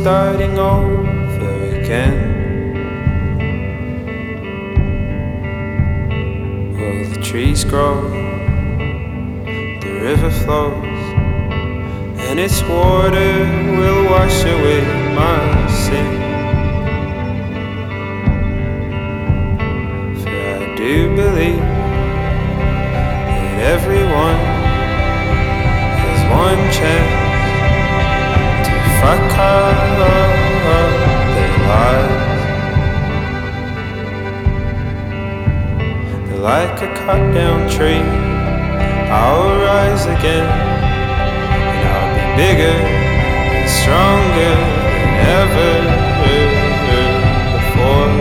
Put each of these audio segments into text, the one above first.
starting over again. Well, the trees grow, the river flows, and its water will wash away my sin. For I do believe that everyone has one chance to fuck up their lives. They're like a cut down tree, I'll rise again, and I'll be bigger and stronger than ever before.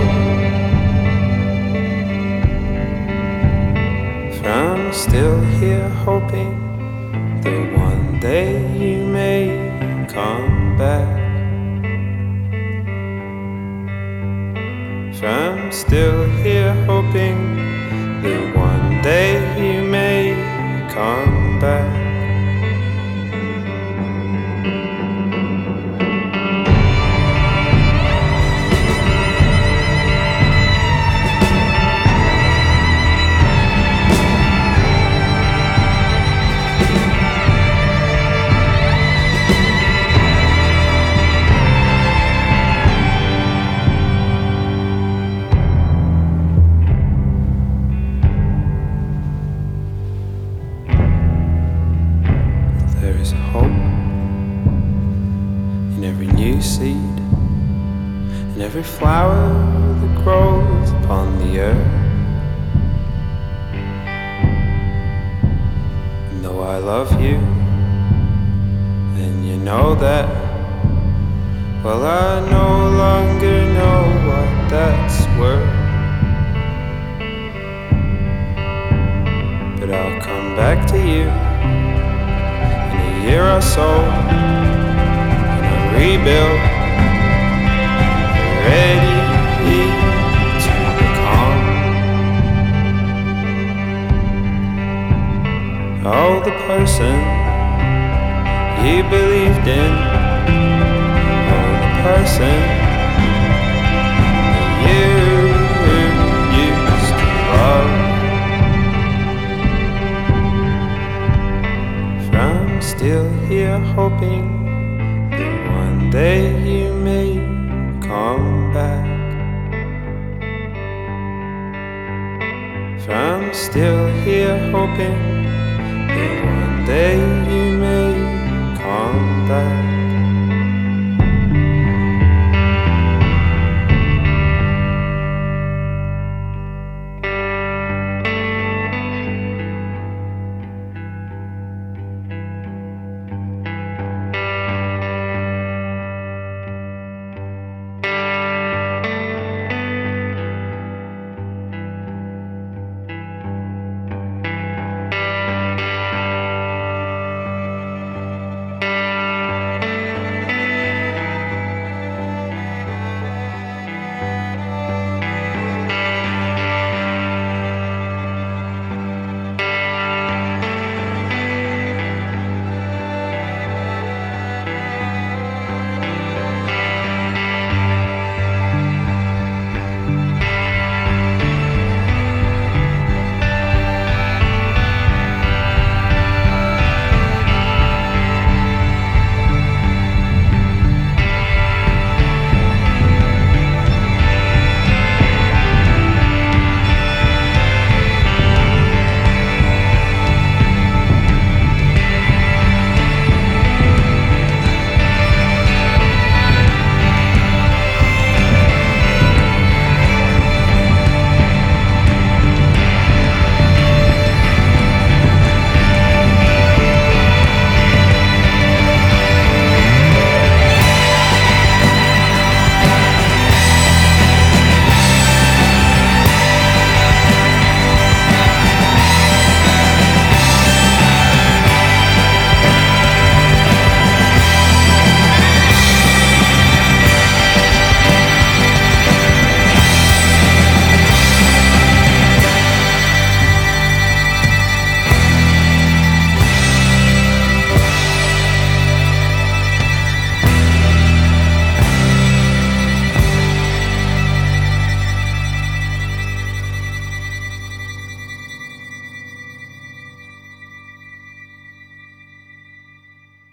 For I'm still here hoping that one day you may come back. For I'm still here hoping that one day you may come back. There is hope in every new seed, in every flower that grows upon the earth. And though I love you, and you know that, well, I no longer know what that's worth. But I'll come back to you year or so, and I rebuild, ready to become oh, the person you believed in, oh, the person that you used to love. I'm still here hoping that one day you may come back. For I'm still here hoping that one day you may come back.